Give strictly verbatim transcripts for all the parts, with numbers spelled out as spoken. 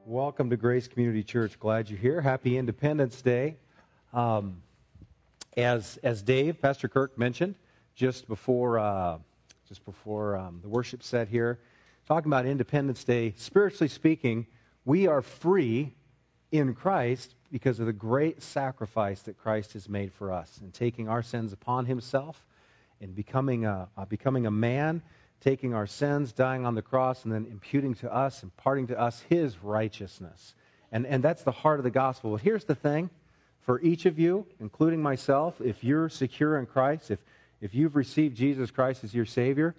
Welcome to Grace Community Church. Glad you're here. Happy Independence Day. Um, as as Dave, Pastor Kirk mentioned just before uh, just before um, the worship set here, talking about Independence Day. Spiritually speaking, we are free in Christ because of the great sacrifice that Christ has made for us, and taking our sins upon Himself, and becoming a uh, becoming a man. Taking our sins, dying on the cross, and then imputing to us, imparting to us His righteousness. And, and that's the heart of the gospel. But here's the thing. For each of you, including myself, if you're secure in Christ, if, if you've received Jesus Christ as your Savior,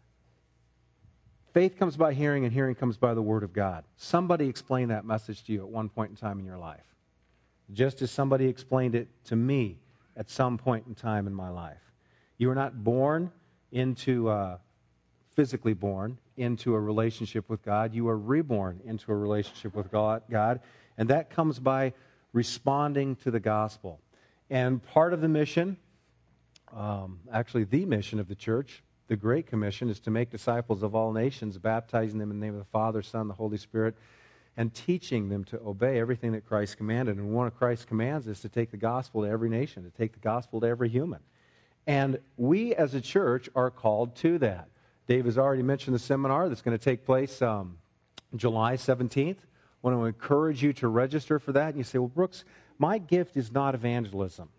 faith comes by hearing, and hearing comes by the Word of God. Somebody explained that message to you at one point in time in your life. Just as somebody explained it to me at some point in time in my life. You were not born into... Uh, physically born into a relationship with God. You are reborn into a relationship with God, and that comes by responding to the gospel. And part of the mission, um, actually the mission of the church, the Great Commission, is to make disciples of all nations, baptizing them in the name of the Father, Son, the Holy Spirit, and teaching them to obey everything that Christ commanded. And one of Christ's commands is to take the gospel to every nation, to take the gospel to every human. And we as a church are called to that. Dave has already mentioned the seminar that's going to take place um, July seventeenth. I want to encourage you to register for that. And you say, well, Brooks, my gift is not evangelism.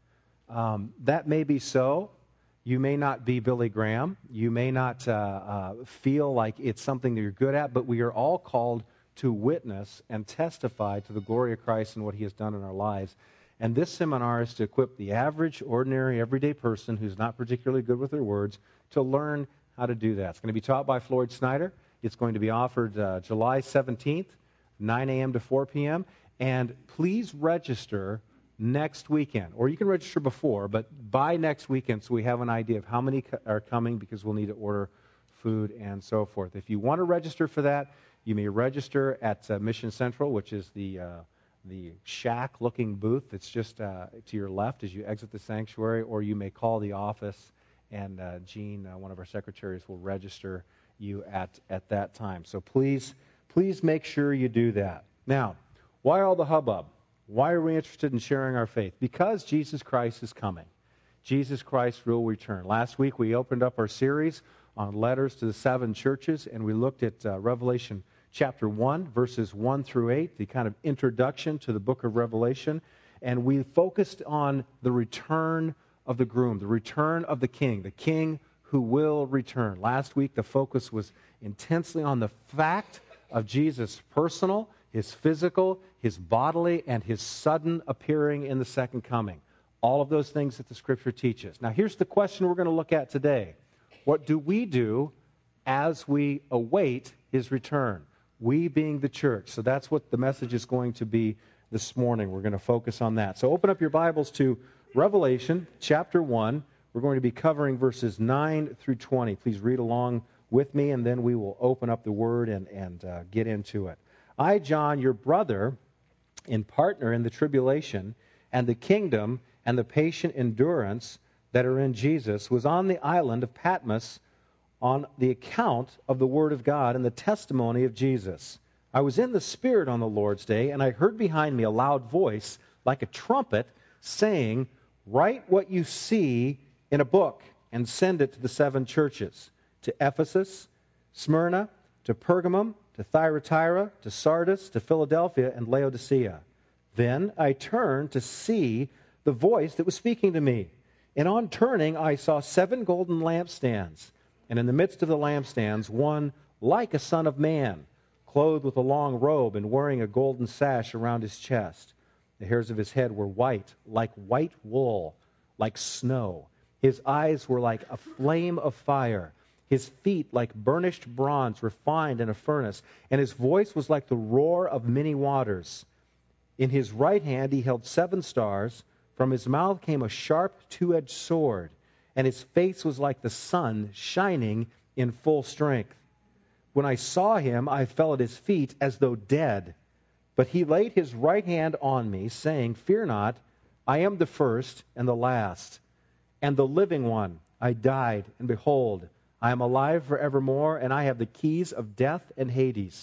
Um, that may be so. You may not be Billy Graham. You may not uh, uh, feel like it's something that you're good at, but we are all called to witness and testify to the glory of Christ and what He has done in our lives. And this seminar is to equip the average, ordinary, everyday person who's not particularly good with their words to learn how to do that. It's going to be taught by Floyd Snyder. It's going to be offered uh, July seventeenth, nine a.m. to four p.m. And please register next weekend. Or you can register before, but by next weekend so we have an idea of how many co- are coming, because we'll need to order food and so forth. If you want to register for that, you may register at uh, Mission Central, which is the uh, the shack-looking booth that's just uh, to your left as you exit the sanctuary, or you may call the office, and uh, Jean, uh, one of our secretaries, will register you at, at that time. So please, please make sure you do that. Now, why all the hubbub? Why are we interested in sharing our faith? Because Jesus Christ is coming. Jesus Christ will return. Last week we opened up our series on letters to the seven churches, and we looked at uh, Revelation chapter one, verses one through eight, the kind of introduction to the book of Revelation, and we focused on the return of the groom, the return of the king, the king who will return. Last week, the focus was intensely on the fact of Jesus' personal, His physical, His bodily, and His sudden appearing in the second coming. All of those things that the Scripture teaches. Now, here's the question we're going to look at today. What do we do as we await His return? We being the church. So that's what the message is going to be this morning. We're going to focus on that. So open up your Bibles to Revelation chapter one. We're going to be covering verses nine through twenty. Please read along with me, and then we will open up the Word and, and uh, get into it. I, John, your brother and partner in the tribulation and the kingdom and the patient endurance that are in Jesus, was on the island of Patmos on the account of the Word of God and the testimony of Jesus. I was in the Spirit on the Lord's day, and I heard behind me a loud voice like a trumpet saying, "Write what you see in a book and send it to the seven churches, to Ephesus, Smyrna, to Pergamum, to Thyatira, to Sardis, to Philadelphia, and Laodicea." Then I turned to see the voice that was speaking to me. And on turning, I saw seven golden lampstands, and in the midst of the lampstands, one like a son of man, clothed with a long robe and wearing a golden sash around his chest. The hairs of his head were white, like white wool, like snow. His eyes were like a flame of fire. His feet like burnished bronze refined in a furnace. And his voice was like the roar of many waters. In his right hand he held seven stars. From his mouth came a sharp two-edged sword. And his face was like the sun shining in full strength. When I saw him, I fell at his feet as though dead. But he laid his right hand on me, saying, "Fear not, I am the first and the last, and the living one. I died, and behold, I am alive forevermore, and I have the keys of death and Hades.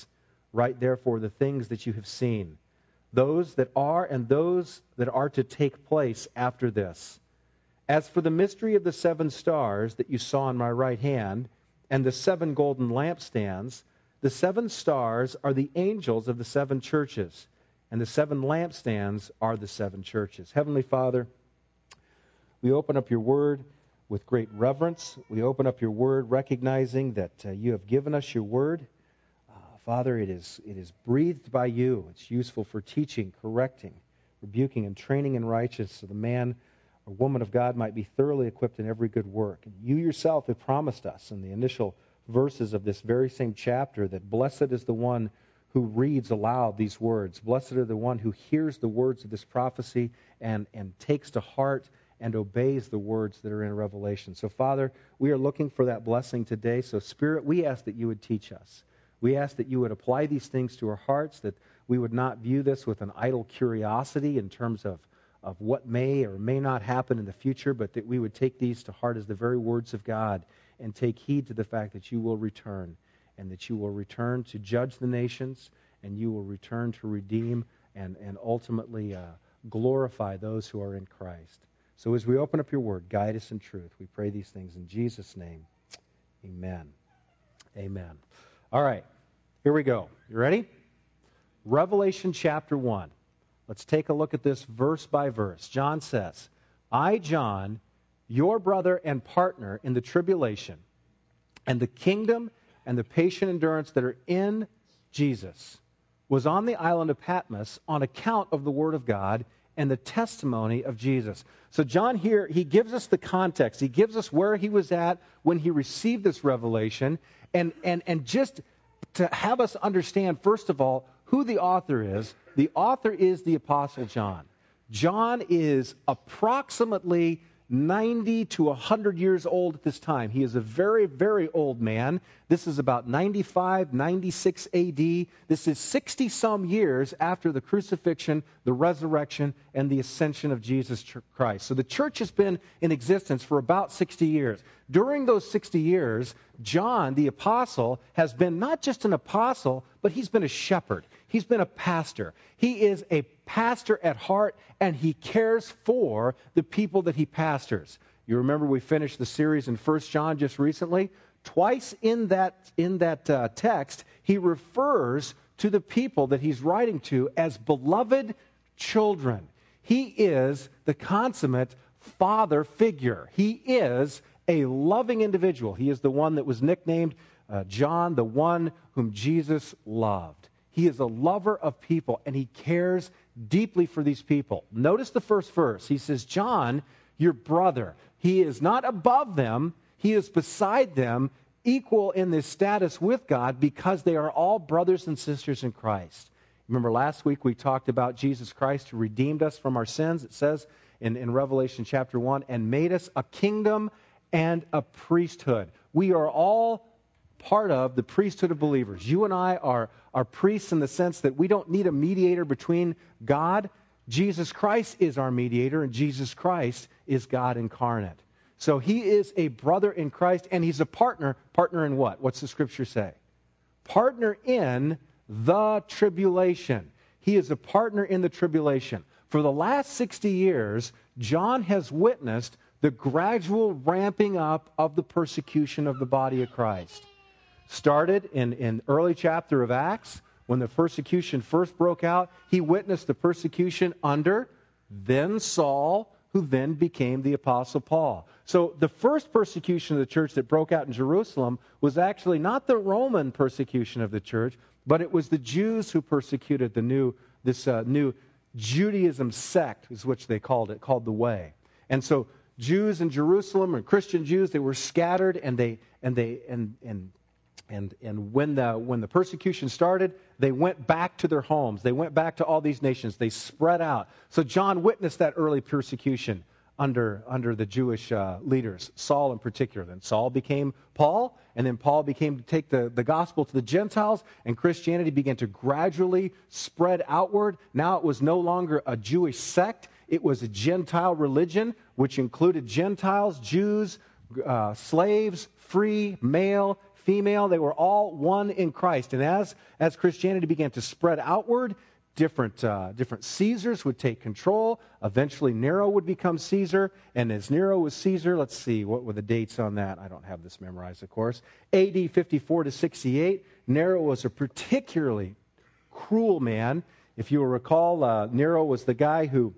Write therefore the things that you have seen, those that are and those that are to take place after this. As for the mystery of the seven stars that you saw in my right hand, and the seven golden lampstands, the seven stars are the angels of the seven churches, and the seven lampstands are the seven churches. Heavenly Father, we open up your word with great reverence. We open up your word recognizing that uh, you have given us your word. Uh, Father, it is, it is breathed by you. It's useful for teaching, correcting, rebuking, and training in righteousness, so the man or woman of God might be thoroughly equipped in every good work. And you yourself have promised us in the initial verses of this very same chapter that blessed is the one who reads aloud these words. Blessed are the one who hears the words of this prophecy and, and takes to heart and obeys the words that are in Revelation. So, Father, we are looking for that blessing today. So, Spirit, we ask that you would teach us. We ask that you would apply these things to our hearts, that we would not view this with an idle curiosity in terms of of what may or may not happen in the future, but that we would take these to heart as the very words of God and take heed to the fact that you will return, and that you will return to judge the nations, and you will return to redeem and, and ultimately uh, glorify those who are in Christ. So as we open up your word, guide us in truth. We pray these things in Jesus' name. Amen. Amen. All right, here we go. You ready? Revelation chapter one. Let's take a look at this verse by verse. John says, I, John, your brother and partner in the tribulation and the kingdom and the patient endurance that are in Jesus, was on the island of Patmos on account of the word of God and the testimony of Jesus. So John here, he gives us the context. He gives us where he was at when he received this revelation, and, and, and just to have us understand, first of all, who the author is. The author is the Apostle John. John is approximately ninety to one hundred years old at this time. He is a very, very old man. This is about ninety-five, ninety-six A D. This is sixty-some years after the crucifixion, the resurrection, and the ascension of Jesus Christ. So the church has been in existence for about sixty years. During those sixty years, John, the apostle, has been not just an apostle, but he's been a shepherd. He's been a pastor. He is a pastor at heart, and he cares for the people that he pastors. You remember we finished the series in First John just recently? Twice in that, in that uh, text, he refers to the people that he's writing to as beloved children. He is the consummate father figure. He is a loving individual. He is the one that was nicknamed uh, John, the one whom Jesus loved. He is a lover of people, and he cares deeply for these people. Notice the first verse. He says, John, your brother. He is not above them. He is beside them, equal in this status with God, because they are all brothers and sisters in Christ. Remember last week we talked about Jesus Christ who redeemed us from our sins. It says in, in Revelation chapter one, and made us a kingdom and a priesthood. We are all part of the priesthood of believers. You and I are, are priests in the sense that we don't need a mediator between God. Jesus Christ is our mediator, and Jesus Christ is God incarnate. So he is a brother in Christ, and he's a partner. Partner in what? What's the scripture say? Partner in the tribulation. He is a partner in the tribulation. For the last sixty years, John has witnessed the gradual ramping up of the persecution of the body of Christ. Started in in early chapter of Acts, when the persecution first broke out. He witnessed the persecution under then Saul, who then became the Apostle Paul. So the first persecution of the church that broke out in Jerusalem was actually not the Roman persecution of the church, but it was the Jews who persecuted the new this uh, new Judaism sect, is which they called it, called the Way. And so Jews in Jerusalem, and Christian Jews, they were scattered, and they and they and and And, and when, the, when the persecution started, they went back to their homes. They went back to all these nations. They spread out. So John witnessed that early persecution under, under the Jewish uh, leaders, Saul in particular. Then Saul became Paul, and then Paul became to take the, the gospel to the Gentiles, and Christianity began to gradually spread outward. Now it was no longer a Jewish sect. It was a Gentile religion, which included Gentiles, Jews, uh, slaves, free, male, female, they were all one in Christ. And as, as Christianity began to spread outward, different, uh, different Caesars would take control. Eventually, Nero would become Caesar. And as Nero was Caesar, let's see, what were the dates on that? I don't have this memorized, of course. A D fifty-four to sixty-eight, Nero was a particularly cruel man. If you will recall, uh, Nero was the guy who...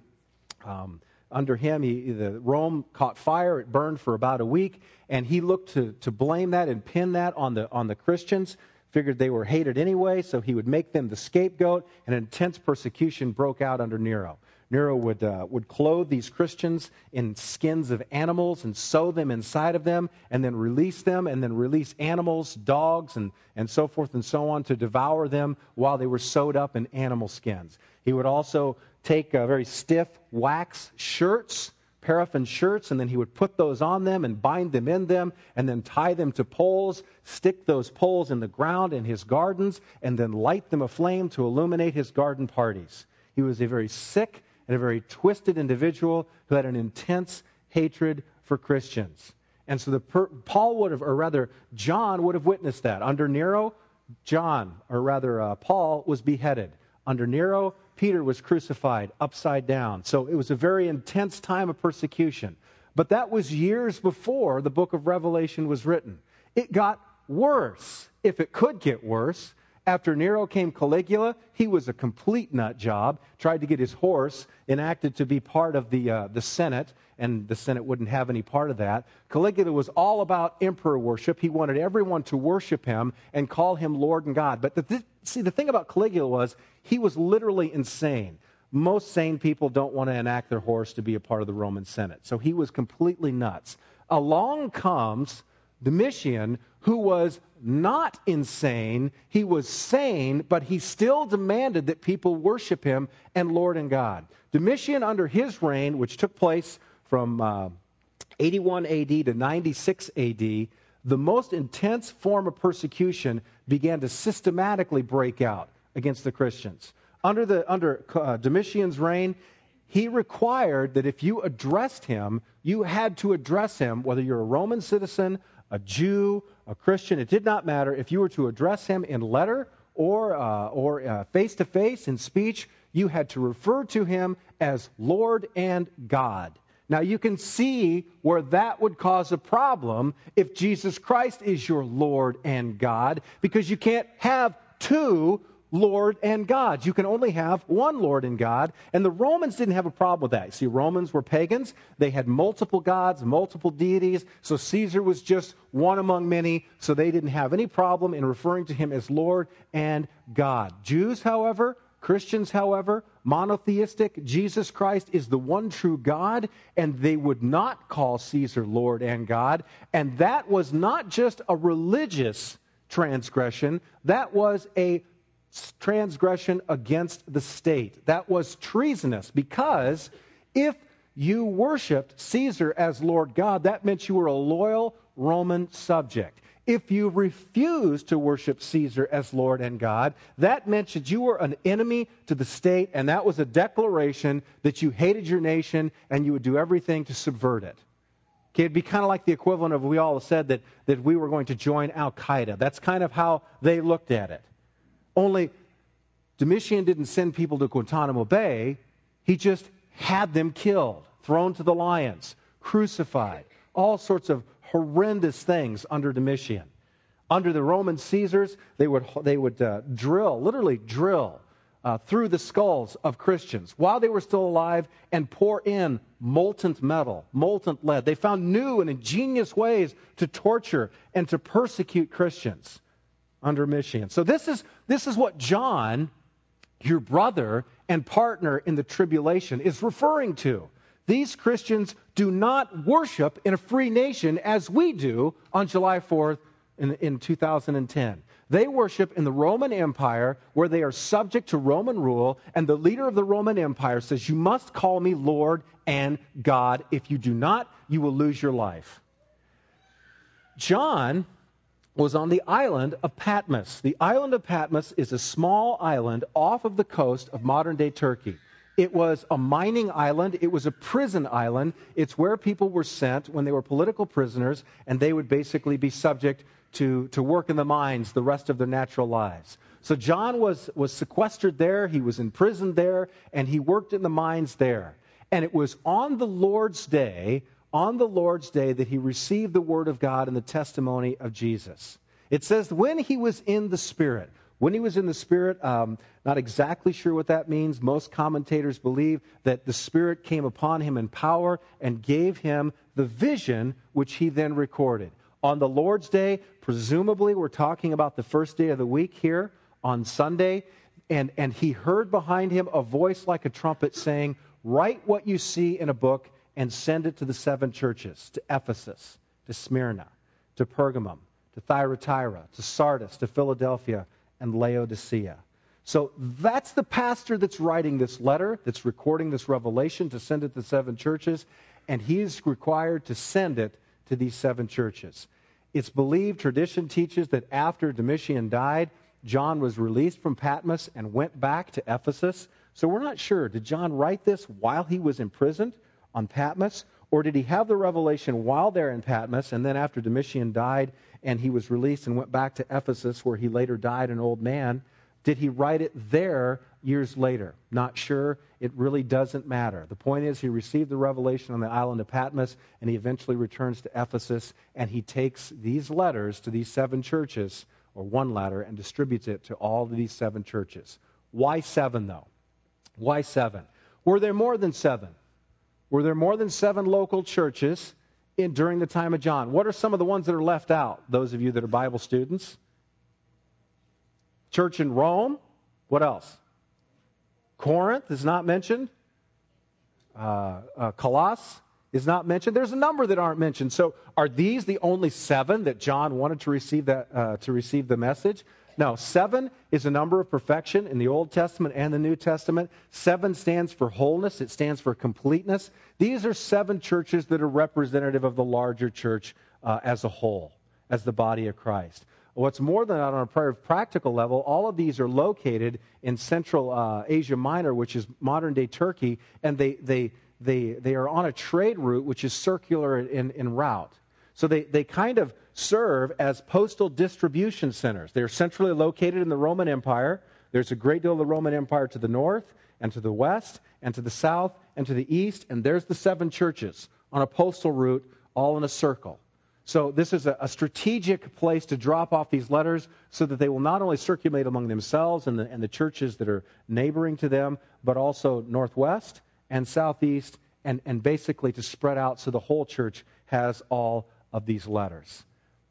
Um, Under him, he, the Rome caught fire. It burned for about a week, and he looked to, to blame that and pin that on the on the Christians. Figured they were hated anyway, so he would make them the scapegoat, and intense persecution broke out under Nero. Nero would uh, would clothe these Christians in skins of animals and sew them inside of them, and then release them, and then release animals, dogs, and, and so forth and so on to devour them while they were sewed up in animal skins. He would also take uh, very stiff wax shirts, paraffin shirts, and then he would put those on them and bind them in them and then tie them to poles, stick those poles in the ground in his gardens, and then light them aflame to illuminate his garden parties. He was a very sick and a very twisted individual who had an intense hatred for Christians. And so the per- Paul would have, or rather John would have witnessed that. Under Nero, John, or rather uh, Paul, was beheaded. Under Nero, Peter was crucified upside down. So it was a very intense time of persecution. But that was years before the book of Revelation was written. It got worse, if it could get worse. After Nero came Caligula. He was a complete nut job. Tried to get his horse enacted to be part of the uh, the Senate, and the Senate wouldn't have any part of that. Caligula was all about emperor worship. He wanted everyone to worship him and call him Lord and God. But the th- see, the thing about Caligula was he was literally insane. Most sane people don't want to enact their horse to be a part of the Roman Senate. So he was completely nuts. Along comes Domitian, who was not insane. He was sane, but he still demanded that people worship him and Lord and God. Domitian, under his reign, which took place from uh, eighty-one A D to ninety-six A D, the most intense form of persecution began to systematically break out against the Christians. Under, the, under uh, Domitian's reign, he required that if you addressed him, you had to address him, whether you're a Roman citizen, a Jew, a Christian, it did not matter. If you were to address him in letter or uh, or uh, face-to-face in speech, you had to refer to him as Lord and God. Now, you can see where that would cause a problem if Jesus Christ is your Lord and God, because you can't have two Lord and God. You can only have one Lord and God, and the Romans didn't have a problem with that. You see, Romans were pagans. They had multiple gods, multiple deities, so Caesar was just one among many, so they didn't have any problem in referring to him as Lord and God. Jews, however, Christians, however, monotheistic, Jesus Christ is the one true God, and they would not call Caesar Lord and God, and that was not just a religious transgression, that was a transgression against the state. That was treasonous, because if you worshiped Caesar as Lord God, that meant you were a loyal Roman subject. If you refused to worship Caesar as Lord and God, that meant that you were an enemy to the state, and that was a declaration that you hated your nation and you would do everything to subvert it. Okay, it'd be kind of like the equivalent of we all said that, that we were going to join Al-Qaeda. That's kind of how they looked at it. Only Domitian didn't send people to Guantanamo Bay. He just had them killed, thrown to the lions, crucified, all sorts of horrendous things under Domitian. Under the Roman Caesars, they would, they would uh, drill, literally drill, uh, through the skulls of Christians while they were still alive and pour in molten metal, molten lead. They found new and ingenious ways to torture and to persecute Christians under Domitian. So this is, this is what John, your brother and partner in the tribulation, is referring to. These Christians do not worship in a free nation as we do on July fourth in, in two thousand ten. They worship in the Roman Empire, where they are subject to Roman rule, and the leader of the Roman Empire says, "You must call me Lord and God. If you do not, you will lose your life." John was on the island of Patmos. The island of Patmos is a small island off of the coast of modern-day Turkey. It was a mining island. It was a prison island. It's where people were sent when they were political prisoners, and they would basically be subject to, to work in the mines the rest of their natural lives. So John was, was sequestered there, he was imprisoned there, and he worked in the mines there. And it was on the Lord's day, on the Lord's day that he received the word of God and the testimony of Jesus. It says when he was in the Spirit. When he was in the Spirit, um, not exactly sure what that means. Most commentators believe that the Spirit came upon him in power and gave him the vision which he then recorded. On the Lord's day, presumably we're talking about the first day of the week here on Sunday, and, and he heard behind him a voice like a trumpet saying, write what you see in a book and send it to the seven churches, to Ephesus, to Smyrna, to Pergamum, to Thyatira, to Sardis, to Philadelphia, and Laodicea. So that's the pastor that's writing this letter, that's recording this revelation to send it to seven churches, and he's required to send it to these seven churches. It's believed, tradition teaches, that after Domitian died, John was released from Patmos and went back to Ephesus. So we're not sure, did John write this while he was imprisoned on Patmos, or did he have the revelation while there in Patmos, and then after Domitian died and he was released and went back to Ephesus, where he later died an old man, did he write it there years later? Not sure. It really doesn't matter. The point is, he received the revelation on the island of Patmos, and he eventually returns to Ephesus, and he takes these letters to these seven churches, or one letter, and distributes it to all of these seven churches. Why seven, though? Why seven? Were there more than seven? Were there more than seven local churches in, during the time of John? What are some of the ones that are left out, those of you that are Bible students? Church in Rome. What else? Corinth is not mentioned. Uh, uh, Colossus is not mentioned. There's a number that aren't mentioned. So are these the only seven that John wanted to receive that uh, to receive the message? No, seven is a number of perfection in the Old Testament and the New Testament. Seven stands for wholeness. It stands for completeness. These are seven churches that are representative of the larger church uh, as a whole, as the body of Christ. What's more than that, on a practical level, all of these are located in Central uh, Asia Minor, which is modern-day Turkey, and they they they they are on a trade route which is circular in, in route. So they, they kind of serve as postal distribution centers. They're centrally located in the Roman Empire. There's a great deal of the Roman Empire to the north and to the west and to the south and to the east, and there's the seven churches on a postal route all in a circle. So this is a, a strategic place to drop off these letters so that they will not only circulate among themselves and the, and the churches that are neighboring to them, but also northwest and southeast, and, and basically to spread out so the whole church has all of these letters.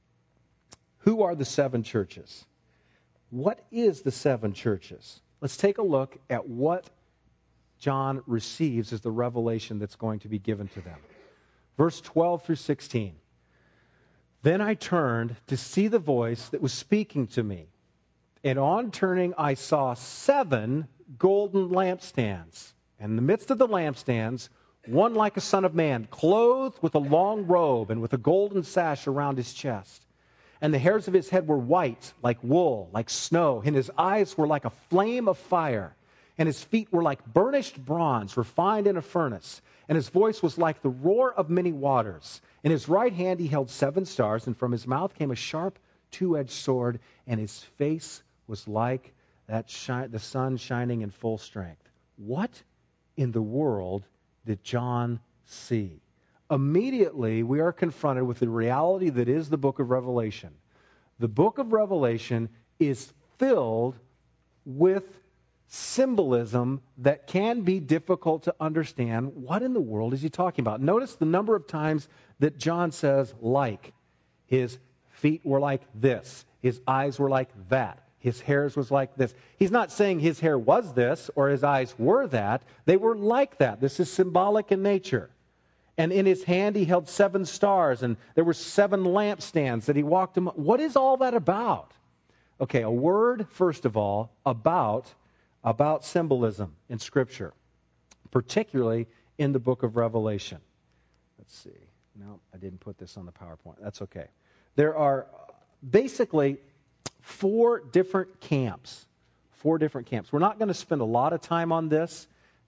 Who are the seven churches? What is the seven churches? Let's take a look at what John receives as the revelation that's going to be given to them. Verse twelve through sixteen. Then I turned to see the voice that was speaking to me. And on turning, I saw seven golden lampstands. And in the midst of the lampstands, one like a son of man, clothed with a long robe and with a golden sash around his chest. And the hairs of his head were white, like wool, like snow. And his eyes were like a flame of fire. And his feet were like burnished bronze, refined in a furnace. And his voice was like the roar of many waters. In his right hand he held seven stars, and from his mouth came a sharp two-edged sword, and his face was like that shi- the sun shining in full strength. What in the world did John see? Immediately, we are confronted with the reality that is the book of Revelation. The book of Revelation is filled with symbolism that can be difficult to understand. What in the world is he talking about? Notice the number of times that John says, like. His feet were like this. His eyes were like that. His hairs was like this. He's not saying his hair was this or his eyes were that. They were like that. This is symbolic in nature. And in his hand he held seven stars, and there were seven lampstands that he walked among. What is all that about? Okay, a word, first of all, about, about symbolism in Scripture, particularly in the book of Revelation. Let's see. No, I didn't put this on the PowerPoint. That's okay. There are basically four different camps. Four different camps. We're not going to spend a lot of time on this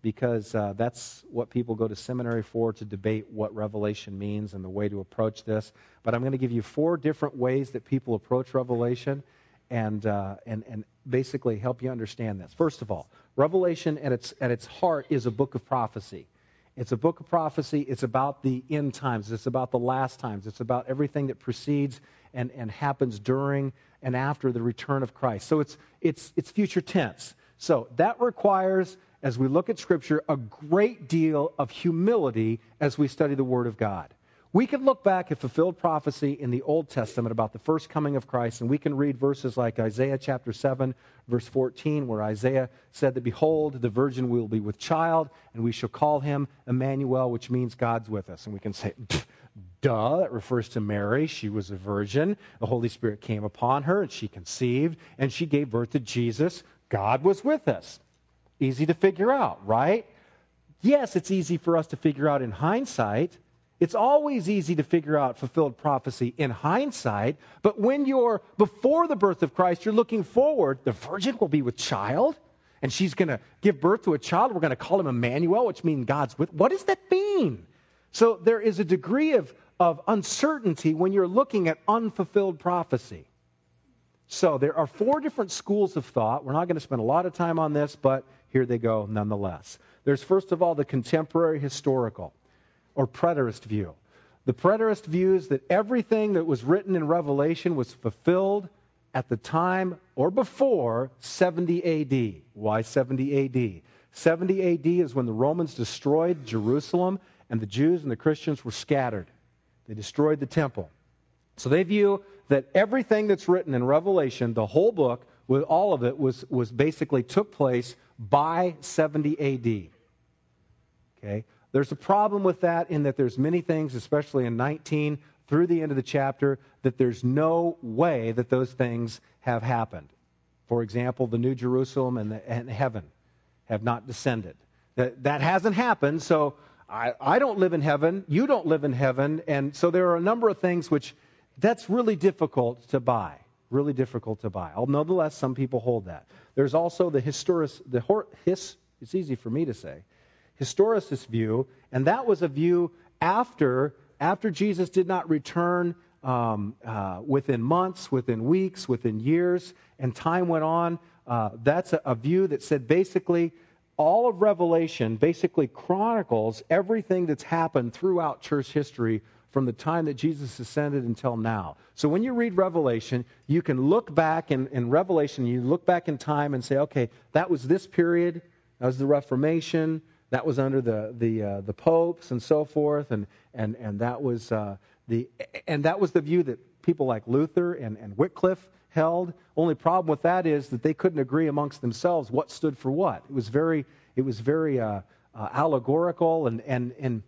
because uh, that's what people go to seminary for, to debate what Revelation means and the way to approach this. But I'm going to give you four different ways that people approach Revelation and, uh, and, and basically help you understand this. First of all, Revelation at its, at its heart is a book of prophecy. It's a book of prophecy. It's about the end times. It's about the last times. It's about everything that precedes and, and happens during and after the return of Christ. So it's, it's, it's future tense. So that requires, as we look at Scripture, a great deal of humility as we study the Word of God. We can look back at fulfilled prophecy in the Old Testament about the first coming of Christ, and we can read verses like Isaiah chapter seven, verse fourteen, where Isaiah said that, "Behold, the virgin will be with child, and we shall call him Emmanuel," which means God's with us. And we can say, duh, that refers to Mary. She was a virgin. The Holy Spirit came upon her, and she conceived, and she gave birth to Jesus. God was with us. Easy to figure out, right? Yes, it's easy for us to figure out in hindsight. It's always easy to figure out fulfilled prophecy in hindsight, but when you're before the birth of Christ, you're looking forward. The virgin will be with child, and she's going to give birth to a child. We're going to call him Emmanuel, which means God's with. What does that mean? So there is a degree of, of uncertainty when you're looking at unfulfilled prophecy. So there are four different schools of thought. We're not going to spend a lot of time on this, but here they go nonetheless. There's, first of all, the contemporary historical or preterist view. The preterist view is that everything that was written in Revelation was fulfilled at the time or before seventy A D. Why seventy A D? seventy A D is when the Romans destroyed Jerusalem and the Jews and the Christians were scattered. They destroyed the temple. So they view that everything that's written in Revelation, the whole book, with all of it, was, was basically took place by seventy A D. Okay? There's a problem with that in that there's many things, especially in nineteen, through the end of the chapter, that there's no way that those things have happened. For example, the New Jerusalem and, the, and heaven have not descended. That, that hasn't happened, so I, I don't live in heaven, you don't live in heaven, and so there are a number of things which that's really difficult to buy. Really difficult to buy. Nonetheless, some people hold that. There's also the historic, the hor, his, it's easy for me to say, historicist view, and that was a view after, after Jesus did not return um, uh, within months, within weeks, within years, and time went on. Uh, that's a, a view that said basically all of Revelation basically chronicles everything that's happened throughout church history from the time that Jesus ascended until now. So when you read Revelation, you can look back in, in Revelation, you look back in time and say, okay, that was this period, that was the Reformation, that was under the the uh, the popes and so forth, and and and that was uh, the and that was the view that people like Luther and, and Wycliffe held. Only problem with that is that they couldn't agree amongst themselves what stood for what. It was very it was very uh, uh, allegorical and and and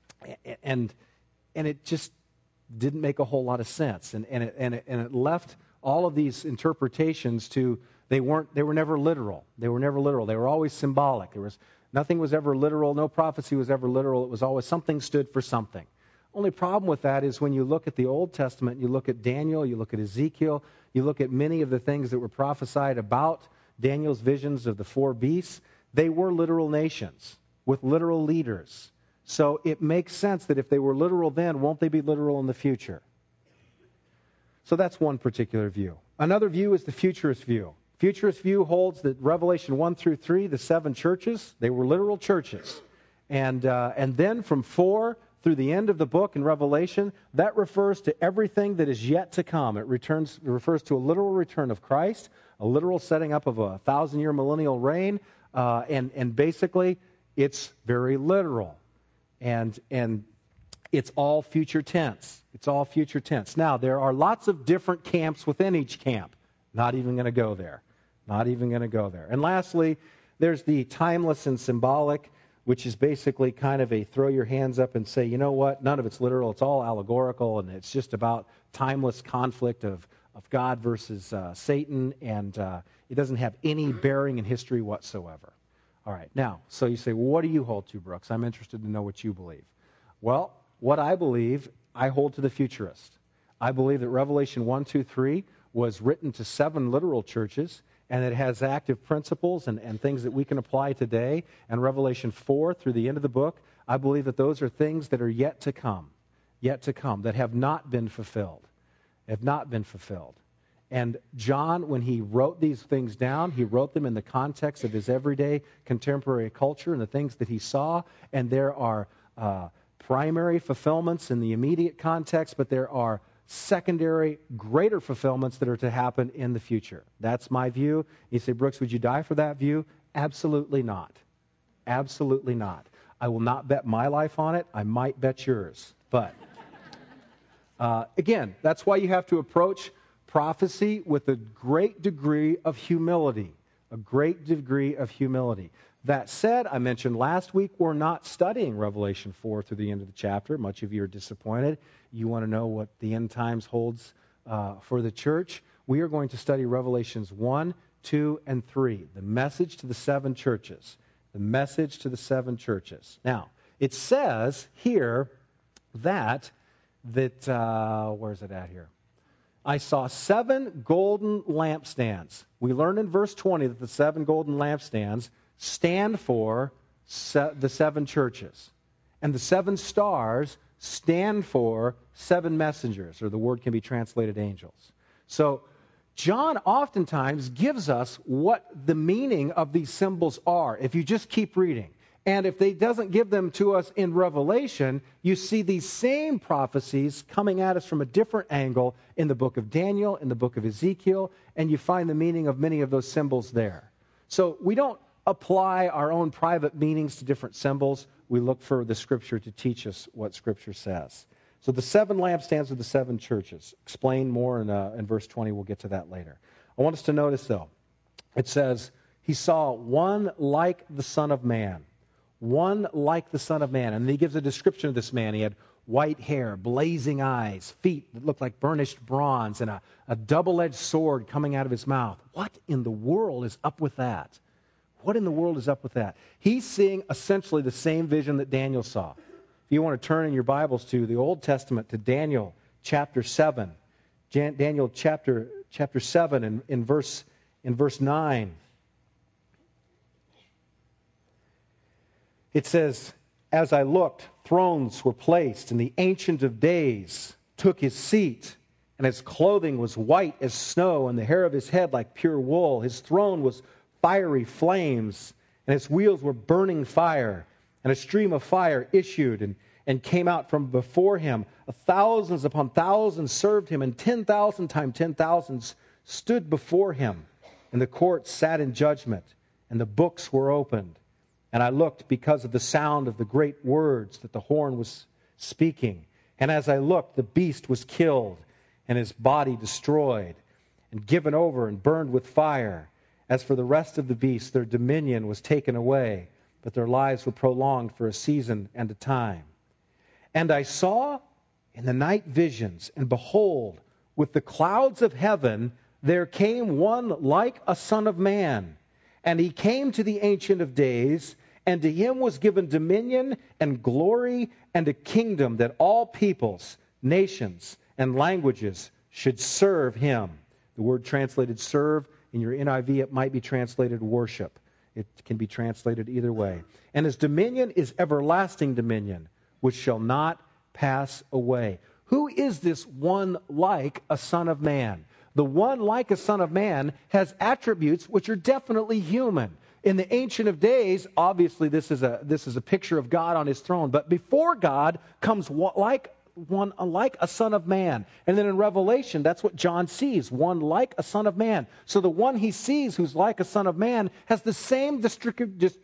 and and it just didn't make a whole lot of sense. And and it, and it, and it left all of these interpretations to they weren't they were never literal. They were never literal. They were always symbolic. There was Nothing was ever literal. No prophecy was ever literal. It was always something stood for something. Only problem with that is when you look at the Old Testament, you look at Daniel, you look at Ezekiel, you look at many of the things that were prophesied about Daniel's visions of the four beasts, they were literal nations with literal leaders. So it makes sense that if they were literal then, won't they be literal in the future? So that's one particular view. Another view is the futurist view. Futurist view holds that Revelation one through three, the seven churches, they were literal churches. And, uh, and then from four through the end of the book in Revelation, that refers to everything that is yet to come. It, returns, it refers to a literal return of Christ, a literal setting up of a thousand-year millennial reign, uh, and, and basically it's very literal. And, and it's all future tense. It's all future tense. Now, there are lots of different camps within each camp. Not even going to go there. Not even going to go there. And lastly, there's the timeless and symbolic, which is basically kind of a throw your hands up and say, you know what, none of it's literal, it's all allegorical, and it's just about timeless conflict of, of God versus uh, Satan, and uh, it doesn't have any bearing in history whatsoever. All right, now, so you say, well, what do you hold to, Brooks? I'm interested to know what you believe. Well, what I believe, I hold to the futurist. I believe that Revelation one, two, three was written to seven literal churches, and it has active principles and, and things that we can apply today, and Revelation four through the end of the book, I believe that those are things that are yet to come, yet to come, that have not been fulfilled, have not been fulfilled. And John, when he wrote these things down, he wrote them in the context of his everyday contemporary culture and the things that he saw, and there are uh, primary fulfillments in the immediate context, but there are secondary, greater fulfillments that are to happen in the future. That's my view. You say, Brooks, would you die for that view? Absolutely not. Absolutely not. I will not bet my life on it. I might bet yours. But, uh, again, that's why you have to approach prophecy with a great degree of humility. A great degree of humility. That said, I mentioned last week, we're not studying Revelation four through the end of the chapter. Much of you are disappointed. You want to know what the end times holds uh, for the church. We are going to study Revelations one, two, and three. The message to the seven churches. The message to the seven churches. Now, it says here that, that uh, where's it at here? I saw seven golden lampstands. We learned in verse twenty that the seven golden lampstands stand for se- the seven churches. And the seven stars stand for seven messengers, or the word can be translated angels. So John oftentimes gives us what the meaning of these symbols are, if you just keep reading. And if he doesn't give them to us in Revelation, you see these same prophecies coming at us from a different angle in the book of Daniel, in the book of Ezekiel, and you find the meaning of many of those symbols there. So we don't apply our own private meanings to different symbols. We look for the Scripture to teach us what Scripture says. So the seven lampstands of the seven churches. Explain more in, uh, in verse twenty. We'll get to that later. I want us to notice, though, it says, he saw one like the Son of Man. One like the Son of Man. And he gives a description of this man. He had white hair, blazing eyes, feet that looked like burnished bronze, and a, a double-edged sword coming out of his mouth. What in the world is up with that? What in the world is up with that? He's seeing essentially the same vision that Daniel saw. If you want to turn in your Bibles to the Old Testament, to Daniel chapter seven. Jan- Daniel chapter, chapter seven in, in, verse, in verse nine. It says, as I looked, thrones were placed, and the Ancient of Days took his seat, and his clothing was white as snow, and the hair of his head like pure wool. His throne was fiery flames, and its wheels were burning fire, and a stream of fire issued and, and came out from before him. Thousands upon thousands served him, and ten thousand times ten thousands stood before him. And the court sat in judgment, and the books were opened. And I looked because of the sound of the great words that the horn was speaking. And as I looked, the beast was killed, and his body destroyed, and given over and burned with fire. As for the rest of the beasts, their dominion was taken away, but their lives were prolonged for a season and a time. And I saw in the night visions, and behold, with the clouds of heaven, there came one like a son of man. And he came to the Ancient of Days, and to him was given dominion and glory and a kingdom that all peoples, nations, and languages should serve him. The word translated serve, in your N I V, it might be translated worship. It can be translated either way. And his dominion is everlasting dominion, which shall not pass away. Who is this one like a son of man? The one like a son of man has attributes which are definitely human. In the Ancient of Days, obviously this is a this is a picture of God on his throne. But before God comes one, like one like a son of man. And then in Revelation, that's what John sees, one like a son of man. So the one he sees who's like a son of man has the same descriptive, just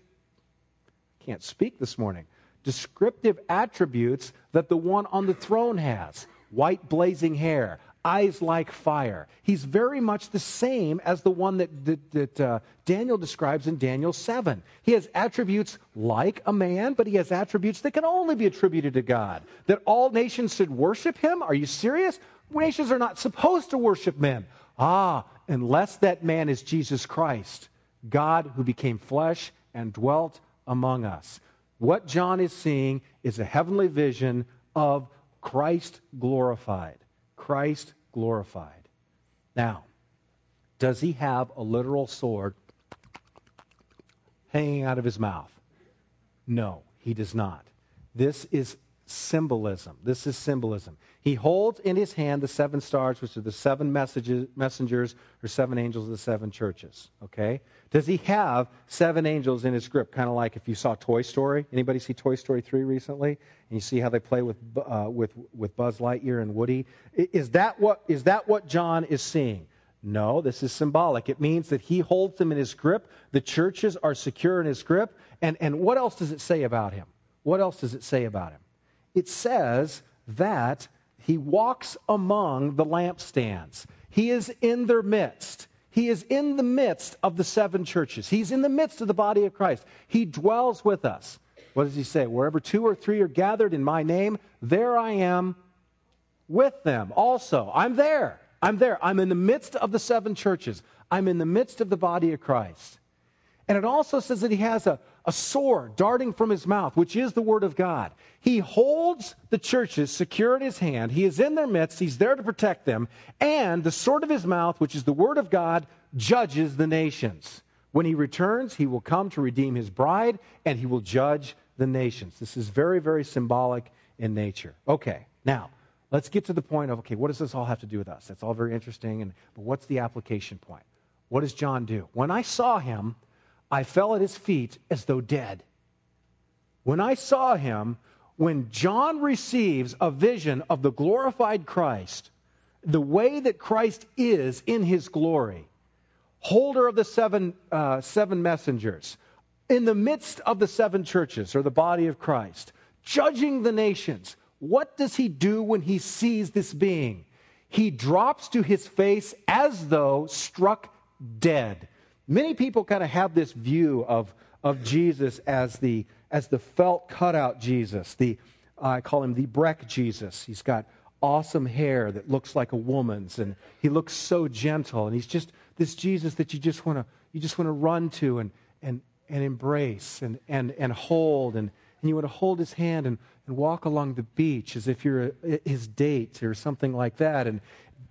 can't speak this morning, descriptive attributes that the one on the throne has. White blazing hair, eyes like fire. He's very much the same as the one that, that, that uh, Daniel describes in Daniel seven. He has attributes like a man, but he has attributes that can only be attributed to God. That all nations should worship him? Are you serious? Nations are not supposed to worship men. Ah, unless that man is Jesus Christ, God who became flesh and dwelt among us. What John is seeing is a heavenly vision of Christ glorified. Christ glorified. Now, Does he have a literal sword hanging out of his mouth? No, he does not. This is symbolism. This is symbolism. He holds in his hand the seven stars, which are the seven messages, messengers or seven angels of the seven churches. Okay? Does he have seven angels in his grip? Kind of like if you saw Toy Story. Anybody see Toy Story three recently? And you see how they play with uh, with with Buzz Lightyear and Woody. Is that what is that what John is seeing? No, this is symbolic. It means that he holds them in his grip. The churches are secure in his grip. And and what else does it say about him? What else does it say about him? It says that he walks among the lampstands. He is in their midst. He is in the midst of the seven churches. He's in the midst of the body of Christ. He dwells with us. What does he say? Wherever two or three are gathered in my name, there I am with them also. I'm there. I'm there. I'm in the midst of the seven churches. I'm in the midst of the body of Christ. And it also says that he has a, a sword darting from his mouth, which is the word of God. He holds the churches secure in his hand. He is in their midst. He's there to protect them. And the sword of his mouth, which is the word of God, judges the nations. When he returns, he will come to redeem his bride, and he will judge the nations. This is very, very symbolic in nature. Okay, now, let's get to the point of, okay, what does this all have to do with us? That's all very interesting, and but what's the application point? What does John do? When I saw him, I fell at his feet as though dead. When I saw him, when John receives a vision of the glorified Christ, the way that Christ is in his glory, holder of the seven, uh, seven messengers, in the midst of the seven churches, or the body of Christ, judging the nations, what does he do when he sees this being? He drops to his face as though struck dead. Many people kind of have this view of, of Jesus as the, as the felt cutout Jesus. The, uh, I call him the Breck Jesus. He's got awesome hair that looks like a woman's, and he looks so gentle. And he's just this Jesus that you just want to you just want to run to and and and embrace and and and hold, and, and you want to hold his hand and, and walk along the beach as if you're a, his date or something like that. And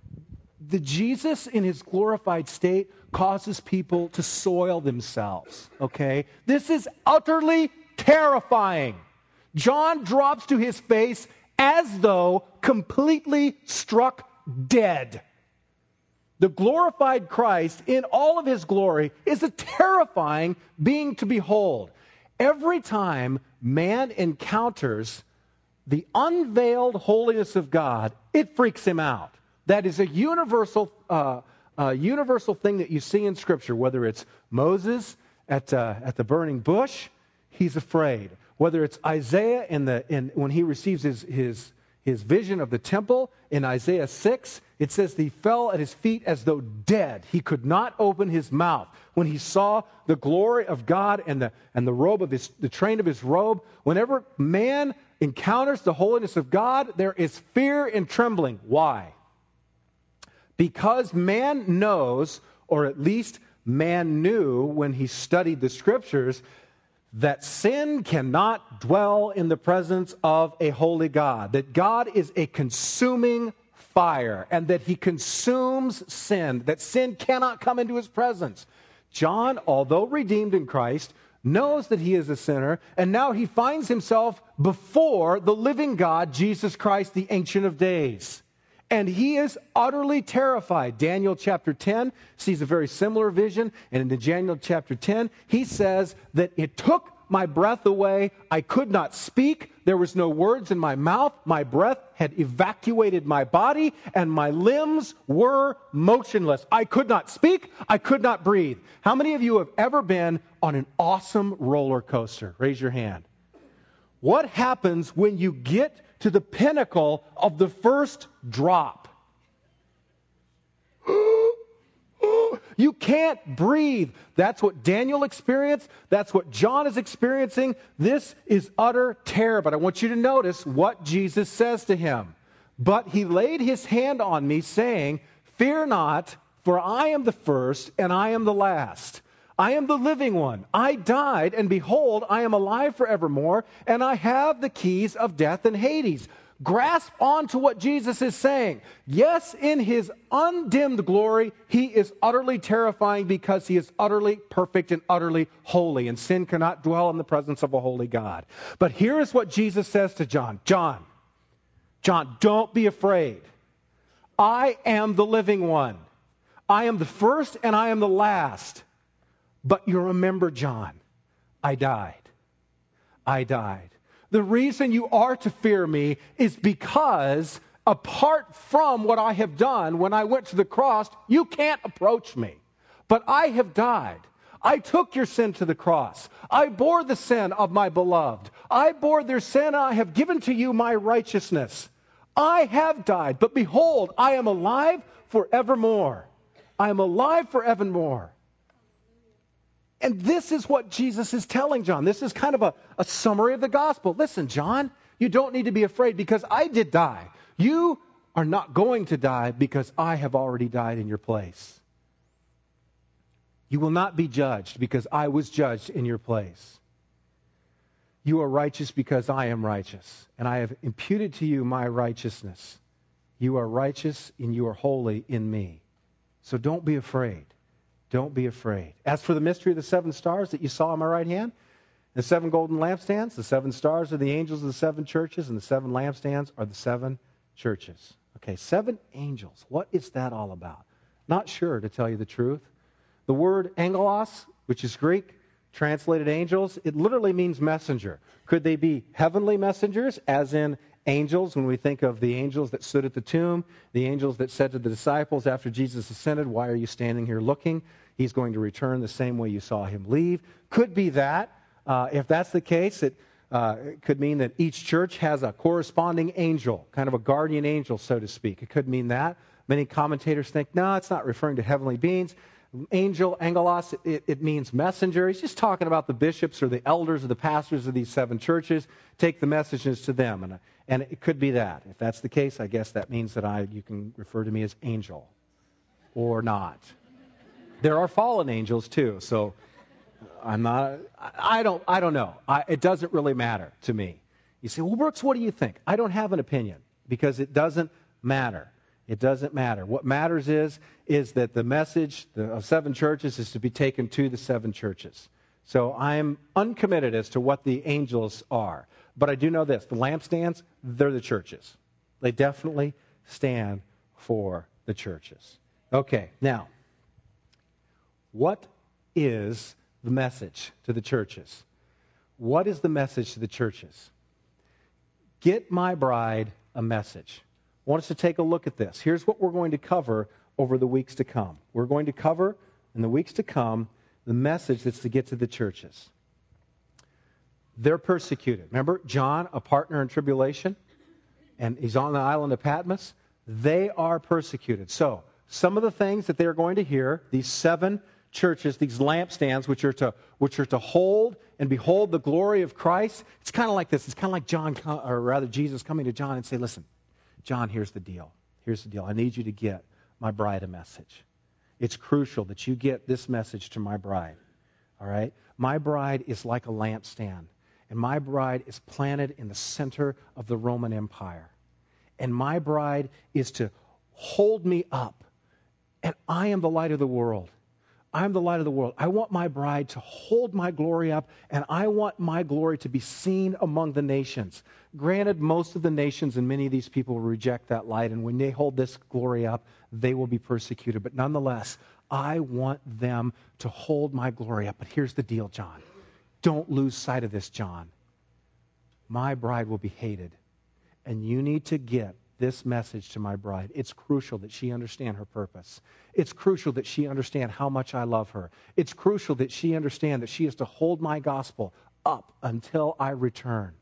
the Jesus in his glorified state causes people to soil themselves, okay? This is utterly terrifying. John drops to his face as though completely struck dead. The glorified Christ in all of his glory is a terrifying being to behold. Every time man encounters the unveiled holiness of God, it freaks him out. That is a universal uh, uh, universal thing that you see in Scripture, whether it's Moses at, uh, at the burning bush, he's afraid. Whether it's Isaiah in the, in, when he receives his, his, his vision of the temple in Isaiah six, it says he fell at his feet as though dead. He could not open his mouth. When he saw the glory of God and the, and the robe of his, the train of his robe, whenever man encounters the holiness of God, there is fear and trembling. Why? Because man knows, or at least man knew when he studied the Scriptures, that sin cannot dwell in the presence of a holy God, that God is a consuming fire, and that he consumes sin, that sin cannot come into his presence. John, although redeemed in Christ, knows that he is a sinner, and now he finds himself before the living God, Jesus Christ, the Ancient of Days. And he is utterly terrified. Daniel chapter ten sees a very similar vision. And in Daniel chapter ten, he says that it took my breath away. I could not speak. There was no words in my mouth. My breath had evacuated my body, and my limbs were motionless. I could not speak. I could not breathe. How many of you have ever been on an awesome roller coaster? Raise your hand. What happens when you get to the pinnacle of the first drop? You can't breathe. That's what Daniel experienced. That's what John is experiencing. This is utter terror. But I want you to notice what Jesus says to him. But he laid his hand on me, saying, "Fear not, for I am the first and I am the last. I am the living one. I died, and behold, I am alive forevermore, and I have the keys of death and Hades. Grasp onto what Jesus is saying. Yes, in his undimmed glory, he is utterly terrifying because he is utterly perfect and utterly holy, and sin cannot dwell in the presence of a holy God. But here is what Jesus says to John. John, John, don't be afraid. I am the living one. I am the first and I am the last. But you remember, John, I died. I died. The reason you are to fear me is because apart from what I have done when I went to the cross, you can't approach me. But I have died. I took your sin to the cross. I bore the sin of my beloved. I bore their sin. I have given to you my righteousness. I have died, but behold, I am alive forevermore. I am alive forevermore. And this is what Jesus is telling John. This is kind of a, a summary of the gospel. Listen, John, you don't need to be afraid because I did die. You are not going to die because I have already died in your place. You will not be judged because I was judged in your place. You are righteous because I am righteous, and I have imputed to you my righteousness. You are righteous and you are holy in me. So don't be afraid. Don't be afraid. As for the mystery of the seven stars that you saw on my right hand, the seven golden lampstands, the seven stars are the angels of the seven churches, and the seven lampstands are the seven churches. Okay, seven angels. What is that all about? Not sure, to tell you the truth. The word angelos, which is Greek, translated angels, it literally means messenger. Could they be heavenly messengers, as in angels, when we think of the angels that stood at the tomb, the angels that said to the disciples after Jesus ascended, why are you standing here looking? He's going to return the same way you saw him leave. Could be that. Uh, if that's the case, it, uh, it could mean that each church has a corresponding angel, kind of a guardian angel, so to speak. It could mean that. Many commentators think, no, it's not referring to heavenly beings. Angel, angelos, it, it means messenger. He's just talking about the bishops or the elders or the pastors of these seven churches. Take the messages to them. And, and it could be that. If that's the case, I guess that means that I you can refer to me as angel or not. There are fallen angels too, so I'm not, I don't, I don't know. I, it doesn't really matter to me. You say, well, Brooks, what do you think? I don't have an opinion because it doesn't matter. It doesn't matter. What matters is, is that the message of seven churches is to be taken to the seven churches. So I'm uncommitted as to what the angels are. But I do know this. The lampstands, they're the churches. They definitely stand for the churches. Okay, now, what is the message to the churches? What is the message to the churches? Get my bride a message. I want us to take a look at this. Here's what we're going to cover over the weeks to come. We're going to cover, in the weeks to come, the message that's to get to the churches. They're persecuted. Remember, John, a partner in tribulation, and he's on the island of Patmos. They are persecuted. So, some of the things that they're going to hear, these seven churches, these lampstands, which are to which are to hold and behold the glory of Christ. It's kind of like this. It's kind of like John, or rather Jesus coming to John and say, listen, John, here's the deal. Here's the deal. I need you to get my bride a message. It's crucial that you get this message to my bride. All right? My bride is like a lampstand, and my bride is planted in the center of the Roman Empire. And my bride is to hold me up, and I am the light of the world. I'm the light of the world. I want my bride to hold my glory up, and I want my glory to be seen among the nations. Granted, most of the nations and many of these people will reject that light, and when they hold this glory up, they will be persecuted. But nonetheless, I want them to hold my glory up. But here's the deal, John. Don't lose sight of this, John. My bride will be hated, and you need to get this message to my bride. It's crucial that she understand her purpose. It's crucial that she understand how much I love her. It's crucial that she understand that she is to hold my gospel up until I return.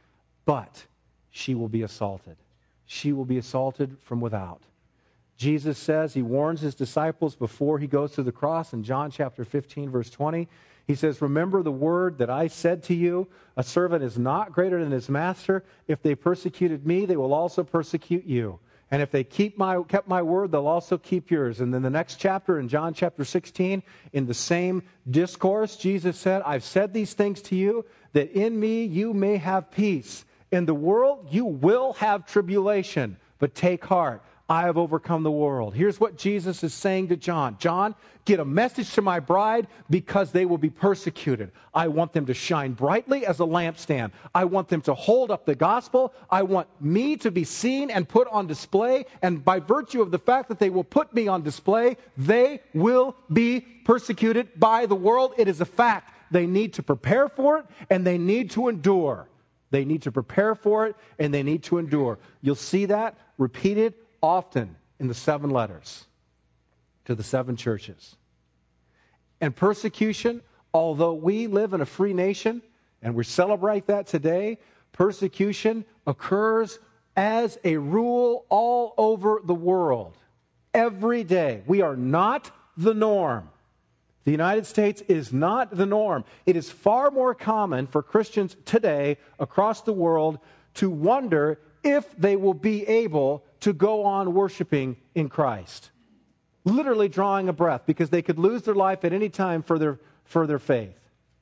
But she will be assaulted. She will be assaulted from without. Jesus says, he warns his disciples before he goes to the cross in John chapter fifteen, verse twenty. He says, remember the word that I said to you, a servant is not greater than his master. If they persecuted me, they will also persecute you. And if they keep my, kept my word, they'll also keep yours. And then the next chapter, in John chapter sixteen, in the same discourse, Jesus said, I've said these things to you, that in me you may have peace. In the world, you will have tribulation, but take heart. I have overcome the world. Here's what Jesus is saying to John. John, get a message to my bride because they will be persecuted. I want them to shine brightly as a lampstand. I want them to hold up the gospel. I want me to be seen and put on display. And by virtue of the fact that they will put me on display, they will be persecuted by the world. It is a fact. They need to prepare for it and they need to endure. They need to prepare for it and they need to endure. You'll see that repeated often in the seven letters to the seven churches. And persecution, although we live in a free nation and we celebrate that today, persecution occurs as a rule all over the world. Every day. We are not the norm. The United States is not the norm. It is far more common for Christians today across the world to wonder if they will be able to go on worshiping in Christ. Literally drawing a breath because they could lose their life at any time for their, for their faith.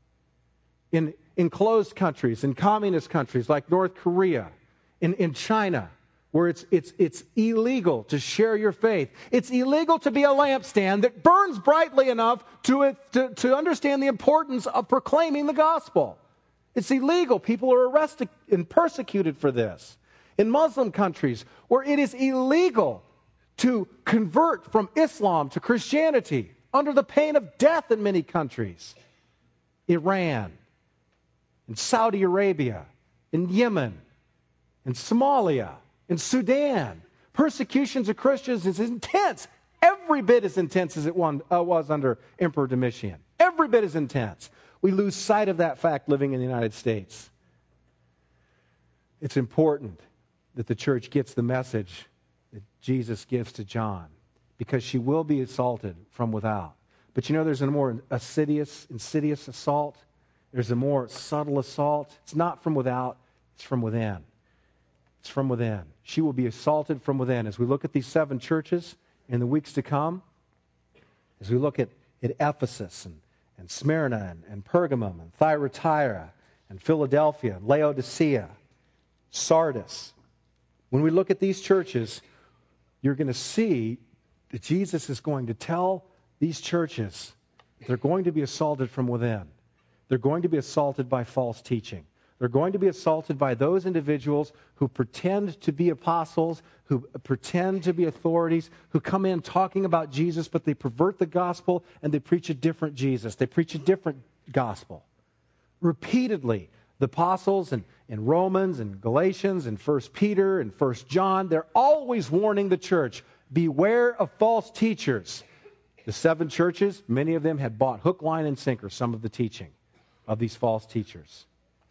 In, in closed countries, in communist countries like North Korea, in, in China, where it's, it's, it's illegal to share your faith. It's illegal to be a lampstand that burns brightly enough to, to, to understand the importance of proclaiming the gospel. It's illegal. People are arrested and persecuted for this. In Muslim countries, where it is illegal to convert from Islam to Christianity under the pain of death in many countries. Iran, in Saudi Arabia, in Yemen, in Somalia, in Sudan. Persecutions of Christians is intense. Every bit as intense as it was under Emperor Domitian. Every bit as intense. We lose sight of that fact living in the United States. It's important that the church gets the message that Jesus gives to John, because she will be assaulted from without. But you know, there's a more insidious, insidious assault. There's a more subtle assault. It's not from without, it's from within. It's from within. She will be assaulted from within. As we look at these seven churches in the weeks to come, as we look at, at Ephesus and, and Smyrna and, and Pergamum and Thyatira and Philadelphia and Laodicea, Sardis, when we look at these churches, you're going to see that Jesus is going to tell these churches they're going to be assaulted from within. They're going to be assaulted by false teaching. They're going to be assaulted by those individuals who pretend to be apostles, who pretend to be authorities, who come in talking about Jesus, but they pervert the gospel and they preach a different Jesus. They preach a different gospel. Repeatedly, the apostles and in Romans and Galatians and First Peter and First John, they're always warning the church, beware of false teachers. The seven churches, many of them had bought hook, line, and sinker some of the teaching of these false teachers.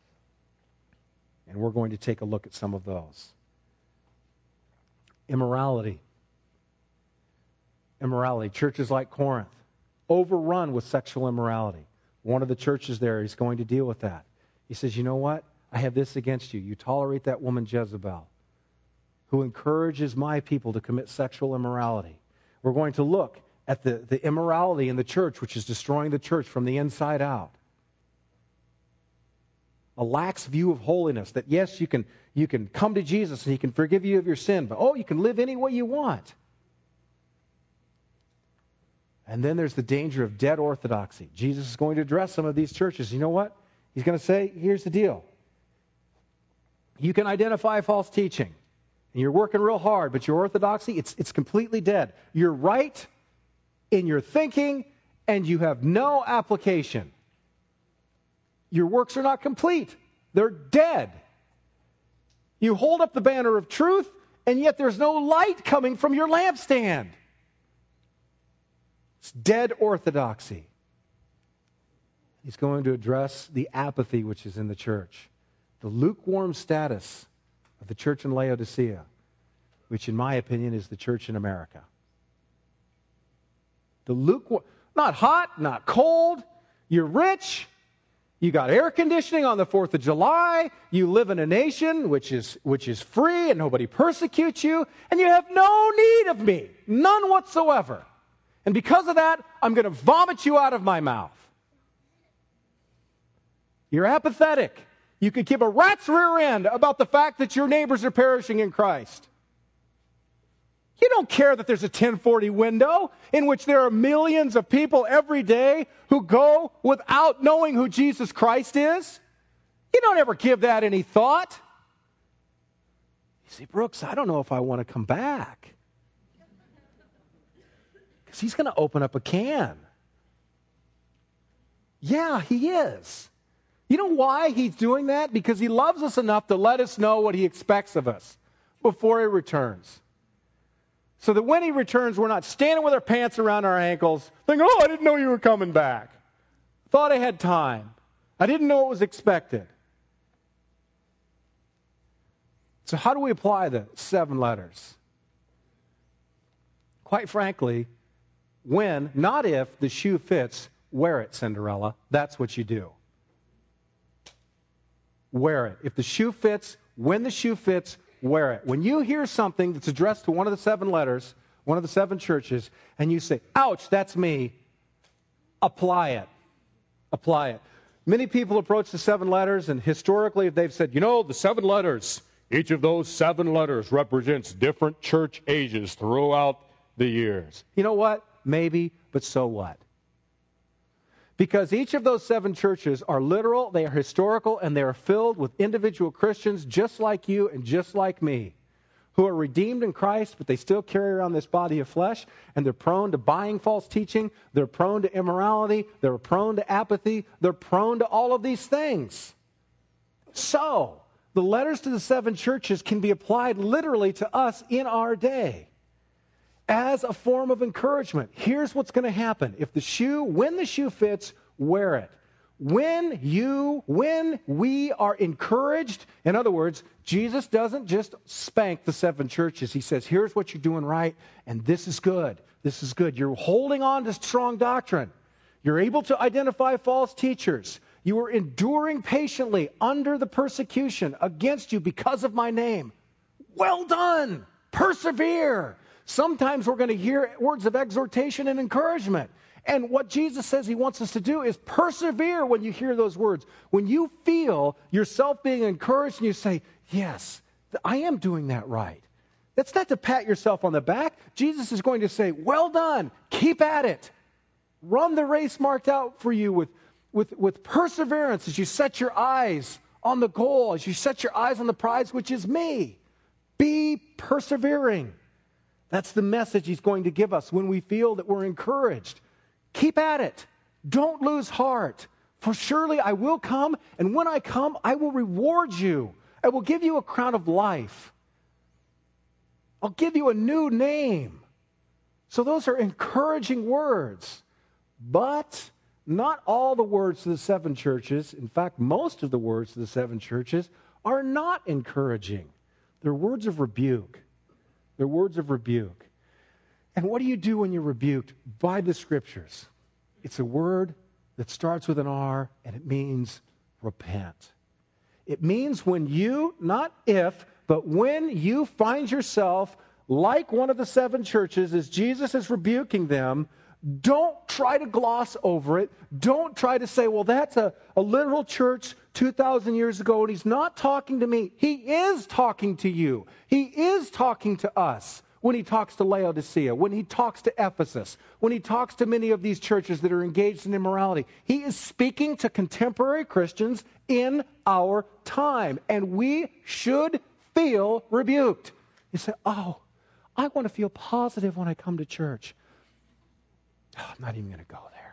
And we're going to take a look at some of those. Immorality. Immorality. Churches like Corinth, overrun with sexual immorality. One of the churches there is going to deal with that. He says, you know what? I have this against you. You tolerate that woman Jezebel, who encourages my people to commit sexual immorality. We're going to look at the, the immorality in the church, which is destroying the church from the inside out. A lax view of holiness, that yes, you can, you can come to Jesus and He can forgive you of your sin, but oh, you can live any way you want. And then there's the danger of dead orthodoxy. Jesus is going to address some of these churches. You know what? He's going to say, here's the deal. You can identify false teaching, and you're working real hard, but your orthodoxy, it's, it's completely dead. You're right in your thinking, and you have no application. Your works are not complete. They're dead. You hold up the banner of truth, and yet there's no light coming from your lampstand. It's dead orthodoxy. He's going to address the apathy which is in the church, the lukewarm status of the church in Laodicea, which in my opinion is the church in America. The lukewarm, not hot, not cold. You're rich. You got air conditioning on the fourth of July. You live in a nation which is, which is free and nobody persecutes you. And you have no need of me. None whatsoever. And because of that, I'm going to vomit you out of my mouth. You're apathetic. You could give a rat's rear end about the fact that your neighbors are perishing in Christ. You don't care that there's a ten forty window in which there are millions of people every day who go without knowing who Jesus Christ is. You don't ever give that any thought. You say, Brooks, I don't know if I want to come back. Because he's going to open up a can. Yeah, he is. You know why he's doing that? Because he loves us enough to let us know what he expects of us before he returns. So that when he returns, we're not standing with our pants around our ankles, thinking, oh, I didn't know you were coming back. Thought I had time. I didn't know what was expected. So how do we apply the seven letters? Quite frankly, when, not if, the shoe fits, wear it, Cinderella. That's what you do. Wear it. If the shoe fits, when the shoe fits, wear it. When you hear something that's addressed to one of the seven letters, one of the seven churches, and you say, ouch, that's me, apply it. Apply it. Many people approach the seven letters, and historically they've said, you know, the seven letters, each of those seven letters represents different church ages throughout the years. You know what? Maybe, but so what? Because each of those seven churches are literal, they are historical, and they are filled with individual Christians just like you and just like me, who are redeemed in Christ, but they still carry around this body of flesh, and they're prone to buying false teaching, they're prone to immorality, they're prone to apathy, they're prone to all of these things. So, the letters to the seven churches can be applied literally to us in our day as a form of encouragement. Here's what's going to happen. If the shoe, when the shoe fits, wear it. When you, when we are encouraged, in other words, Jesus doesn't just spank the seven churches. He says, here's what you're doing right, and this is good. This is good. You're holding on to strong doctrine. You're able to identify false teachers. You are enduring patiently under the persecution against you because of my name. Well done. Persevere. Sometimes we're going to hear words of exhortation and encouragement. And what Jesus says he wants us to do is persevere when you hear those words. When you feel yourself being encouraged and you say, yes, I am doing that right. That's not to pat yourself on the back. Jesus is going to say, well done. Keep at it. Run the race marked out for you with, with, with perseverance as you set your eyes on the goal, as you set your eyes on the prize, which is me. Be persevering. That's the message he's going to give us when we feel that we're encouraged. Keep at it. Don't lose heart. For surely I will come, and when I come, I will reward you. I will give you a crown of life. I'll give you a new name. So those are encouraging words. But not all the words to the seven churches, in fact, most of the words to the seven churches are not encouraging. They're words of rebuke. They're words of rebuke. And what do you do when you're rebuked? By the Scriptures. It's a word that starts with an R, and it means repent. It means when you, not if, but when you find yourself like one of the seven churches, as Jesus is rebuking them, don't try to gloss over it. Don't try to say, well, that's a, a literal church two thousand years ago, and he's not talking to me. He is talking to you. He is talking to us when he talks to Laodicea, when he talks to Ephesus, when he talks to many of these churches that are engaged in immorality. He is speaking to contemporary Christians in our time, and we should feel rebuked. You say, oh, I want to feel positive when I come to church. Oh, I'm not even going to go there.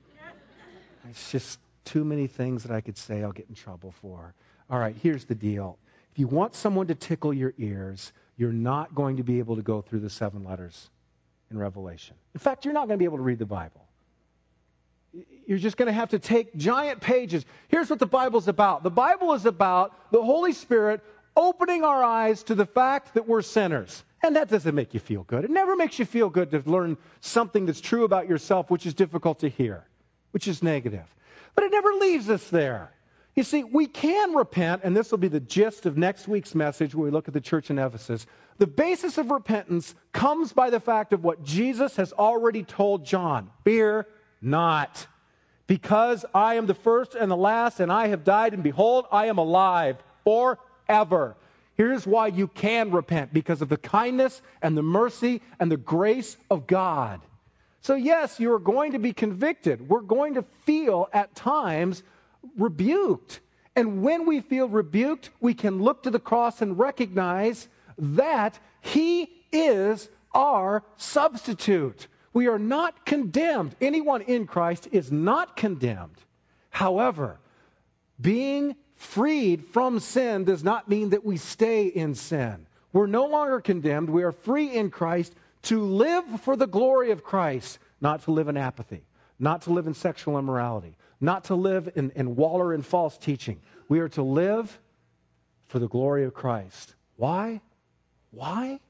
It's just too many things that I could say I'll get in trouble for. All right, here's the deal. If you want someone to tickle your ears, you're not going to be able to go through the seven letters in Revelation. In fact, you're not going to be able to read the Bible. You're just going to have to take giant pages. Here's what the Bible's about. The Bible is about the Holy Spirit opening our eyes to the fact that we're sinners. And that doesn't make you feel good. It never makes you feel good to learn something that's true about yourself, which is difficult to hear, which is negative. But it never leaves us there. You see, we can repent, and this will be the gist of next week's message when we look at the church in Ephesus. The basis of repentance comes by the fact of what Jesus has already told John. Fear not. Because I am the first and the last, and I have died, and behold, I am alive forever. Here's why you can repent, because of the kindness and the mercy and the grace of God. So yes, you are going to be convicted. We're going to feel at times rebuked. And when we feel rebuked, we can look to the cross and recognize that He is our substitute. We are not condemned. Anyone in Christ is not condemned. However, being freed from sin does not mean that we stay in sin. We're no longer condemned. We are free in Christ to live for the glory of Christ, not to live in apathy, not to live in sexual immorality, not to live in, in waller in false teaching. We are to live for the glory of Christ. Why? Why?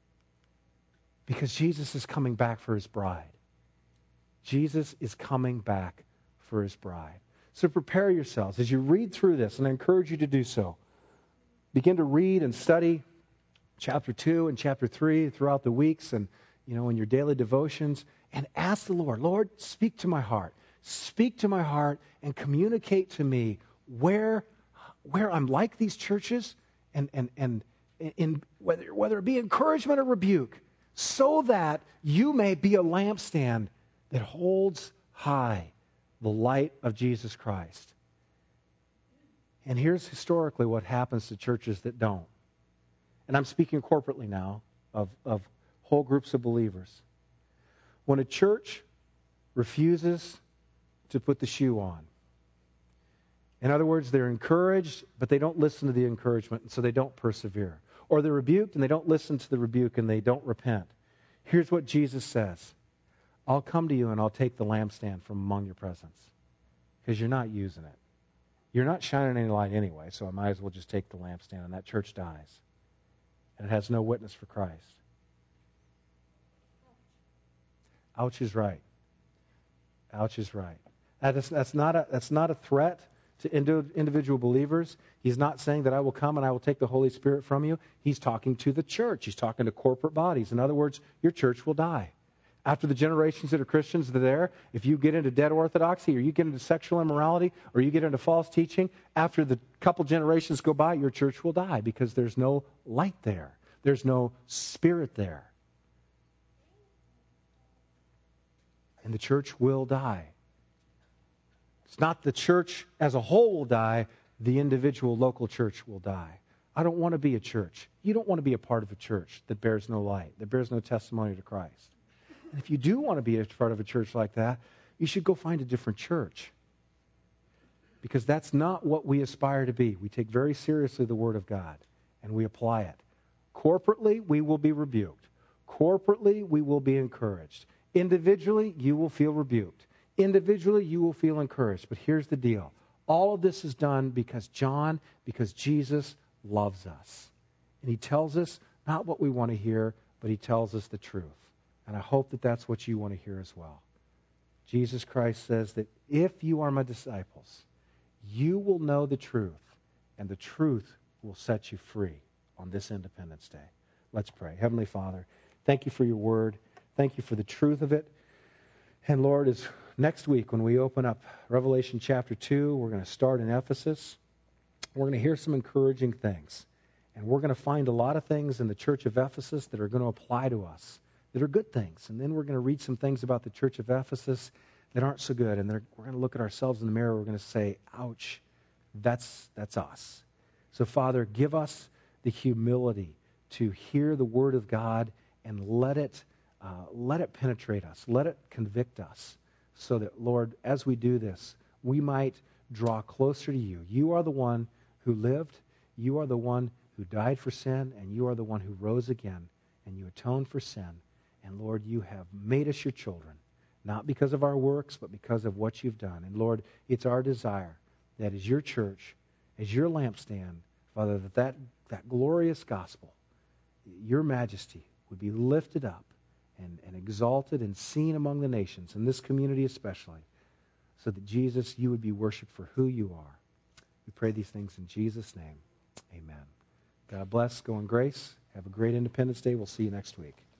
Because Jesus is coming back for His bride. Jesus is coming back for His bride. So prepare yourselves as you read through this, and I encourage you to do so. Begin to read and study chapter two and chapter three throughout the weeks and, you know, in your daily devotions, and ask the Lord, Lord, speak to my heart. Speak to my heart and communicate to me where, where I'm like these churches, and, and, and in whether, whether it be encouragement or rebuke, so that you may be a lampstand that holds high the light of Jesus Christ. And here's historically what happens to churches that don't. And I'm speaking corporately now of, of whole groups of believers. When a church refuses to put the shoe on, in other words, they're encouraged, but they don't listen to the encouragement, and so they don't persevere. Or they're rebuked, and they don't listen to the rebuke, and they don't repent. Here's what Jesus says. I'll come to you and I'll take the lampstand from among your presence, because you're not using it. You're not shining any light anyway, so I might as well just take the lampstand, and that church dies. And it has no witness for Christ. Ouch is right. Ouch is right. That's, that's, not, a, that's not a threat to individual believers. He's not saying that I will come and I will take the Holy Spirit from you. He's talking to the church. He's talking to corporate bodies. In other words, your church will die. After the generations that are Christians that are there, if you get into dead orthodoxy, or you get into sexual immorality, or you get into false teaching, after the couple generations go by, your church will die because there's no light there. There's no Spirit there. And the church will die. It's not the church as a whole will die, the individual local church will die. I don't want to be a church. You don't want to be a part of a church that bears no light, that bears no testimony to Christ. And if you do want to be a part of a church like that, you should go find a different church. Because that's not what we aspire to be. We take very seriously the Word of God, and we apply it. Corporately, we will be rebuked. Corporately, we will be encouraged. Individually, you will feel rebuked. Individually, you will feel encouraged. But here's the deal. All of this is done because John, because Jesus loves us. And He tells us not what we want to hear, but He tells us the truth. And I hope that that's what you want to hear as well. Jesus Christ says that if you are my disciples, you will know the truth, and the truth will set you free on this Independence Day. Let's pray. Heavenly Father, thank you for your word. Thank you for the truth of it. And Lord, as next week when we open up Revelation chapter two, we're going to start in Ephesus. We're going to hear some encouraging things. And we're going to find a lot of things in the church of Ephesus that are going to apply to us, that are good things. And then we're going to read some things about the church of Ephesus that aren't so good. And we're going to look at ourselves in the mirror. We're going to say, ouch, that's, that's us. So, Father, give us the humility to hear the word of God and let it, uh, let it penetrate us. Let it convict us so that, Lord, as we do this, we might draw closer to you. You are the one who lived. You are the one who died for sin. And you are the one who rose again. And you atoned for sin. And Lord, you have made us your children, not because of our works, but because of what you've done. And Lord, it's our desire that as your church, as your lampstand, Father, that that, that glorious gospel, your majesty, would be lifted up and, and exalted and seen among the nations, in this community especially, so that Jesus, you would be worshiped for who you are. We pray these things in Jesus' name. Amen. God bless. Go in grace. Have a great Independence Day. We'll see you next week.